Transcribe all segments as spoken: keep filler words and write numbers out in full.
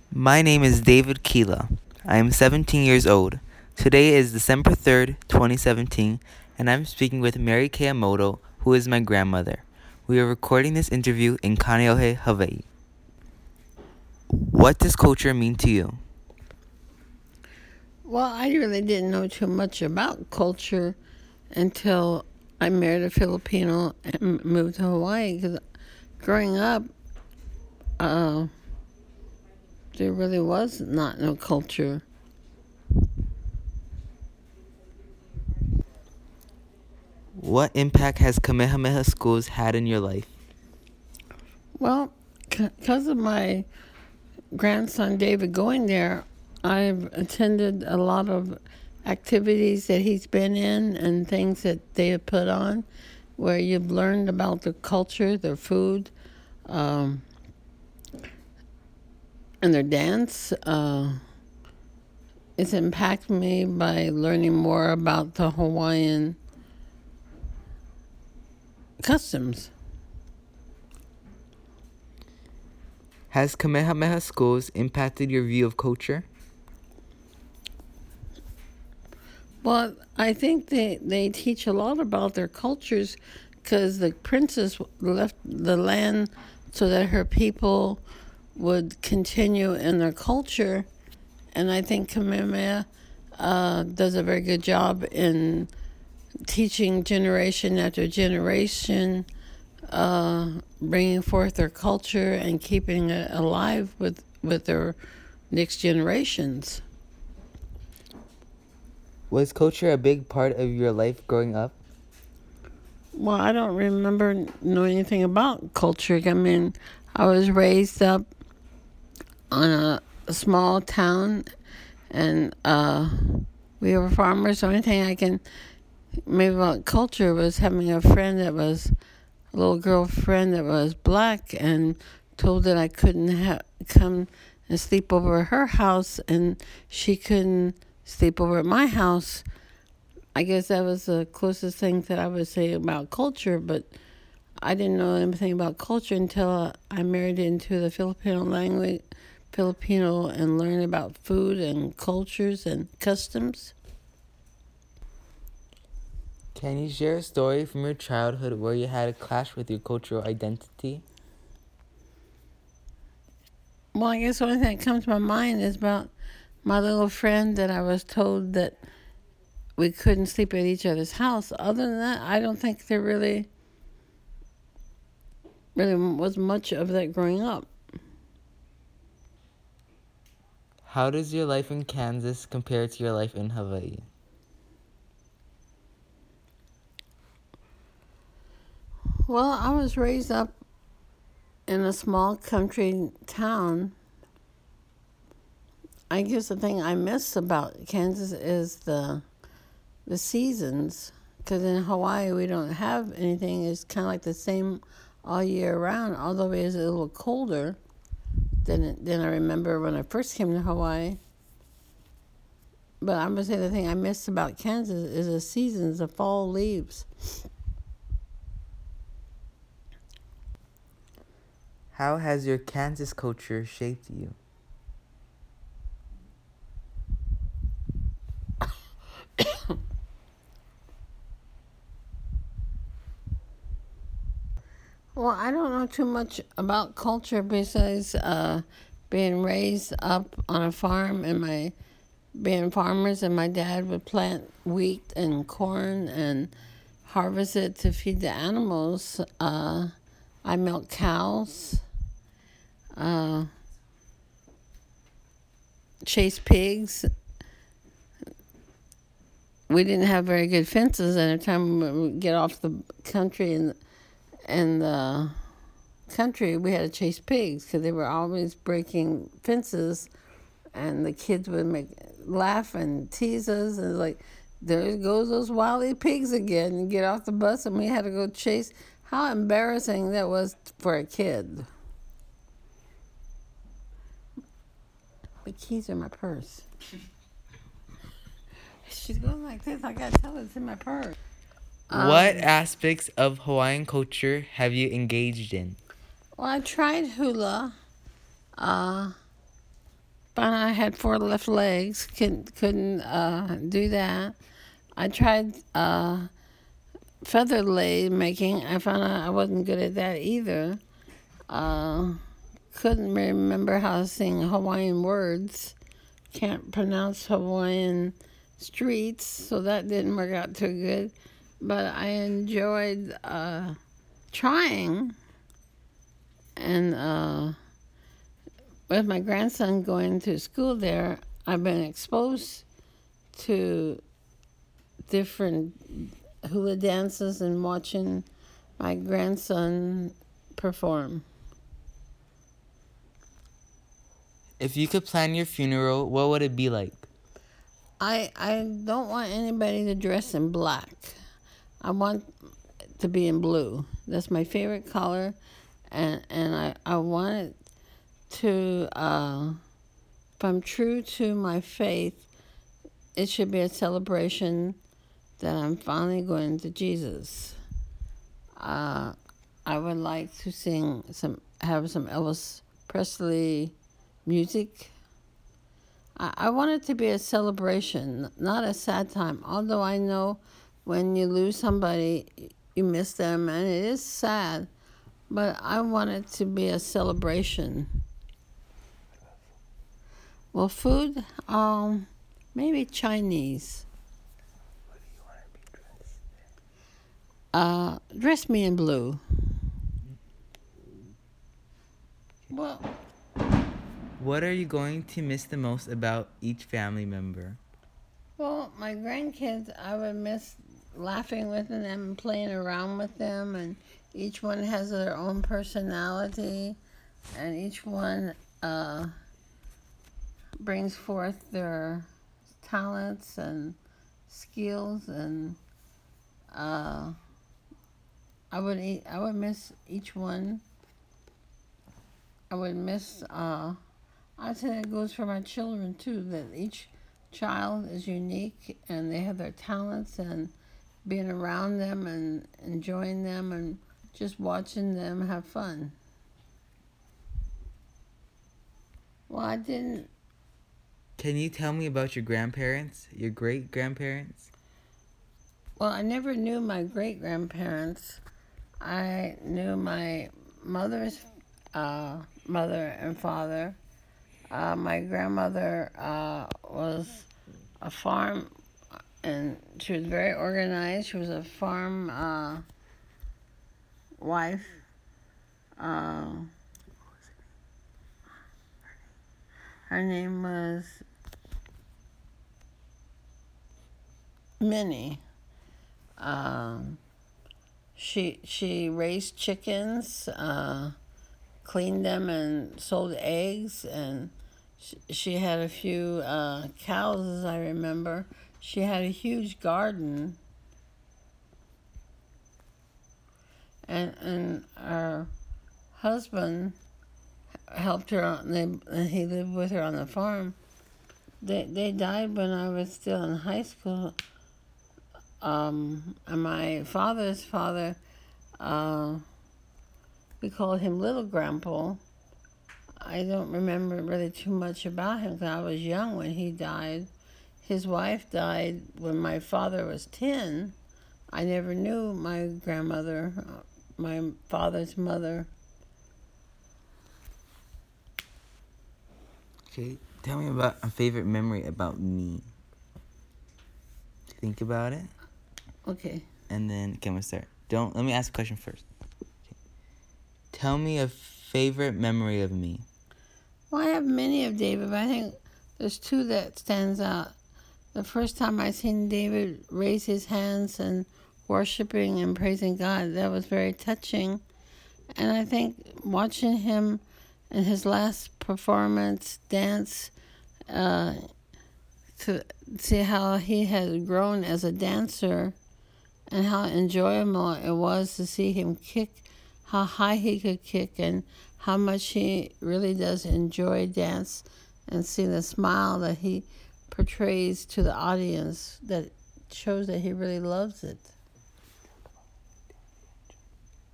My name is David Keela. I am seventeen years old. Today is December third, twenty seventeen, and I'm speaking with Mary Kayamoto, who is my grandmother. We are recording this interview in Kaneohe, Hawaii. What does culture mean to you? Well, I really didn't know too much about culture until I married a Filipino and moved to Hawaii. Because growing up, uh, there really was not no culture. What impact has Kamehameha schools had in your life? Well, because of my grandson David going there, I've attended a lot of activities that he's been in and things that they have put on where you've learned about the culture, their food, um, and their dance. Uh, it's impacted me by learning more about the Hawaiian customs. Has Kamehameha schools impacted your view of culture? Well, I think they, they teach a lot about their cultures because the princess left the land so that her people would continue in their culture. And I think Kamehameha uh, does a very good job in teaching generation after generation, uh, bringing forth their culture and keeping it alive with, with their next generations. Was culture a big part of your life growing up? Well, I don't remember knowing anything about culture. I mean, I was raised up on a, a small town, and uh, we were farmers. The only thing I can maybe about culture was having a friend that was a little girlfriend that was black, and told that I couldn't ha- come and sleep over at her house, and she couldn't sleep over at my house. I guess that was the closest thing that I would say about culture, but I didn't know anything about culture until I married into the Filipino language, Filipino, and learned about food and cultures and customs. Can you share a story from your childhood where you had a clash with your cultural identity? Well, I guess the only thing that comes to my mind is about my little friend that I was told that we couldn't sleep at each other's house. Other than that, I don't think there really, really was much of that growing up. How does your life in Kansas compare to your life in Hawaii? Well, I was raised up in a small country town. I guess the thing I miss about Kansas is the the seasons, because in Hawaii we don't have anything. It's kind of like the same all year round, although it is a little colder than it, than I remember when I first came to Hawaii. But I'm gonna say the thing I miss about Kansas is the seasons, the fall leaves. How has your Kansas culture shaped you? Well, I don't know too much about culture besides uh, being raised up on a farm and my being farmers, and my dad would plant wheat and corn and harvest it to feed the animals. Uh, I milk cows, uh, chase pigs. We didn't have very good fences at the time. We would get off the country and and the country, we had to chase pigs because they were always breaking fences, and the kids would make laugh and tease us, and like, there goes those wily pigs again, and get off the bus, and we had to go chase. How embarrassing that was for a kid. The keys are in my purse. She's going like this. I gotta tell her it's in my purse. What Um, aspects of Hawaiian culture have you engaged in? well, I tried hula. Uh, found out I had four left legs. Couldn't couldn't uh, do that. I tried uh, feather lei making. I found out I wasn't good at that either. Uh, couldn't remember how to sing Hawaiian words. Can't pronounce Hawaiian streets, so that didn't work out too good. But I enjoyed uh, trying, and uh, with my grandson going to school there, I've been exposed to different hula dances and watching my grandson perform. If you could plan your funeral, what would it be like? I I don't want anybody to dress in black. I want to be in blue. That's my favorite color, and and I I want it to. Uh, if I'm true to my faith, it should be a celebration that I'm finally going to Jesus. Uh, I would like to sing some, have some Elvis Presley music. I, I want it to be a celebration, not a sad time. Although I know when you lose somebody, you miss them, and it is sad. But I want it to be a celebration. Well, food, um, maybe Chinese. What do you want to be dressed? Uh, dress me in blue. Well, What are you going to miss the most about each family member? well, my grandkids, I would miss laughing with them and playing around with them, and each one has their own personality, and each one uh, brings forth their talents and skills, and uh, I would eat, I would miss each one. I would miss. Uh, I'd say that goes for my children too. That each child is unique and they have their talents, and being around them and enjoying them and just watching them have fun. Well, I didn't. Can you tell me about your grandparents, your great grandparents? Well, I never knew my great grandparents. I knew my mother's uh, mother and father. Uh, my grandmother uh, was a farm, and she was very organized. She was a farm uh, wife. Uh, her name was Minnie. Um, she she raised chickens, uh, cleaned them, and sold eggs, and she, she had a few uh, cows, as I remember. She had a huge garden, and and her husband helped her. On, they, he lived with her on the farm. They they died when I was still in high school. Um, and my father's father, uh, we called him Little Grandpa. I don't remember really too much about him because I was young when he died. His wife died when my father was ten. I never knew my grandmother, my father's mother. Okay, tell me about a favorite memory about me. Think about it. Okay. And then, okay, I'm gonna start. Don't, let me ask a question first. Okay. Tell me a favorite memory of me. Well, I have many of David, but I think there's two that stands out. The first time I seen David raise his hands and worshiping and praising God, that was very touching. And I think watching him in his last performance dance, uh, to see how he had grown as a dancer and how enjoyable it was to see him kick, how high he could kick, and how much he really does enjoy dance, and see the smile that he portrays to the audience that shows that he really loves it.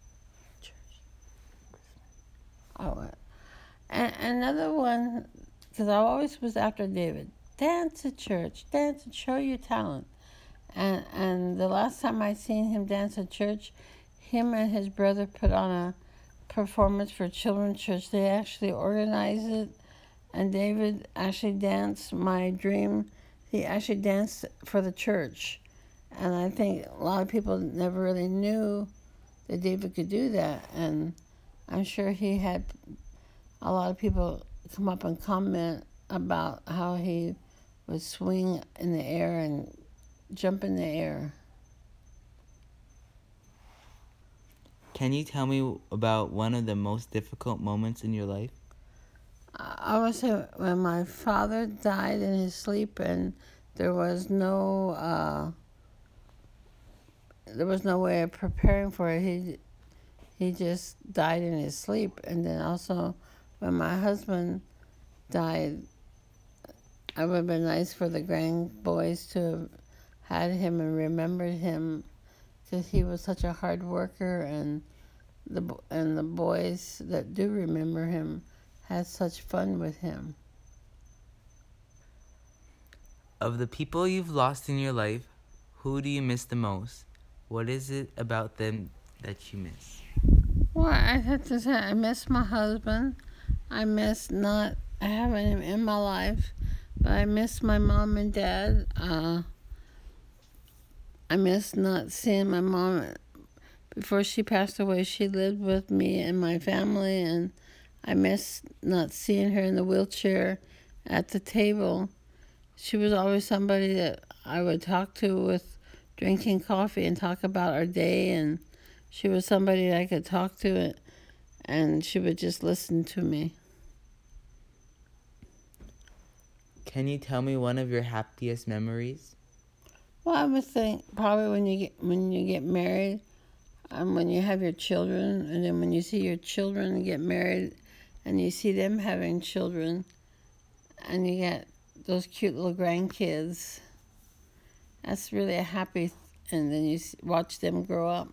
Oh, and another one because I always was after David. Dance at church, dance and show your talent. And and the last time I seen him dance at church, him and his brother put on a performance for children's church. They actually organized it, and David actually danced My Dream. He actually danced for the church, and I think a lot of people never really knew that David could do that. And I'm sure he had a lot of people come up and comment about how he would swing in the air and jump in the air. Can you tell me about one of the most difficult moments in your life? I would say when my father died in his sleep, and there was no uh, there was no way of preparing for it. He he just died in his sleep. And then also when my husband died, it would have been nice for the grandboys to have had him and remembered him, because he was such a hard worker, and the and the boys that do remember him had such fun with him. Of the people you've lost in your life, who do you miss the most? What is it about them that you miss? Well, I have to say I miss my husband. I miss not having him in my life, but I miss my mom and dad. Uh, I miss not seeing my mom. Before she passed away, she lived with me and my family, and I miss not seeing her in the wheelchair at the table. She was always somebody that I would talk to with drinking coffee and talk about our day, and she was somebody that I could talk to, and she would just listen to me. Can you tell me one of your happiest memories? Well, I would think probably when you get when you get married, and when you have your children, and then when you see your children get married, and you see them having children, and you get those cute little grandkids. That's really a happy, and then you watch them grow up.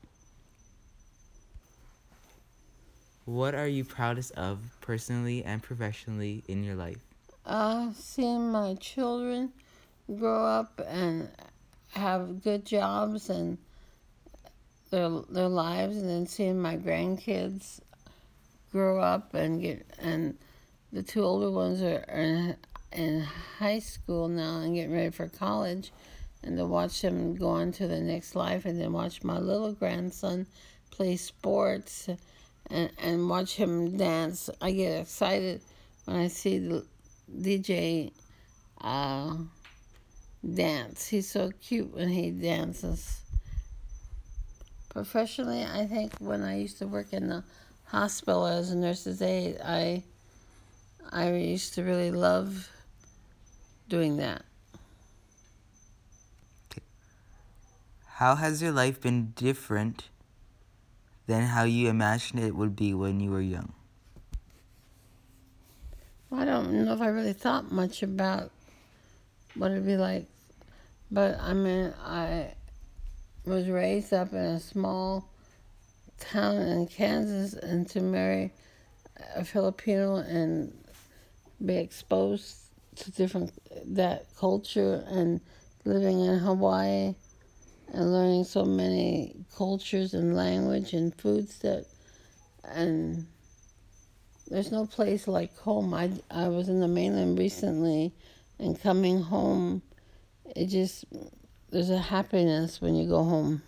What are you proudest of personally and professionally in your life? Uh, seeing my children grow up and have good jobs and their their lives, and then seeing my grandkids grow up and get and the two older ones are in, in high school now and getting ready for college, and to watch them go on to the next life, and then watch my little grandson play sports and, and watch him dance. I get excited when I see the D J uh, dance. He's so cute when he dances. Professionally, I think when I used to work in the hospital as a nurse's aide, I I used to really love doing that. How has your life been different than how you imagined it would be when you were young? Well, I don't know if I really thought much about what it'd be like, but I mean, I was raised up in a small town in Kansas, and to marry a Filipino and be exposed to different that culture, and living in Hawaii and learning so many cultures and language and foods that and there's no place like home. I, I was in the mainland recently, and coming home, it just there's a happiness when you go home.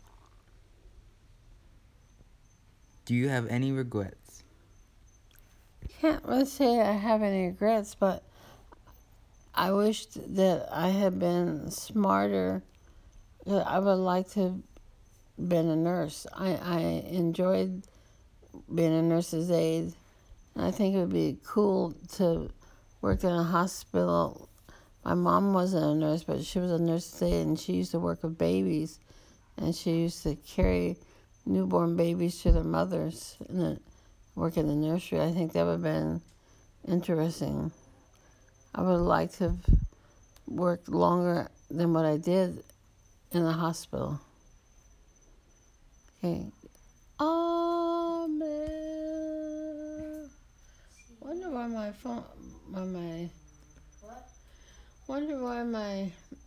Do you have any regrets? Can't really say I have any regrets, but I wished that I had been smarter. I would like to have been a nurse. I, I enjoyed being a nurse's aide. And I think it would be cool to work in a hospital. My mom wasn't a nurse, but she was a nurse's aide, and she used to work with babies. And she used to carry newborn babies to their mothers and then work in the nursery. I think that would have been interesting. I would have liked to have worked longer than what I did in the hospital. Okay. Amen. Wonder why my phone, why my, What? wonder why my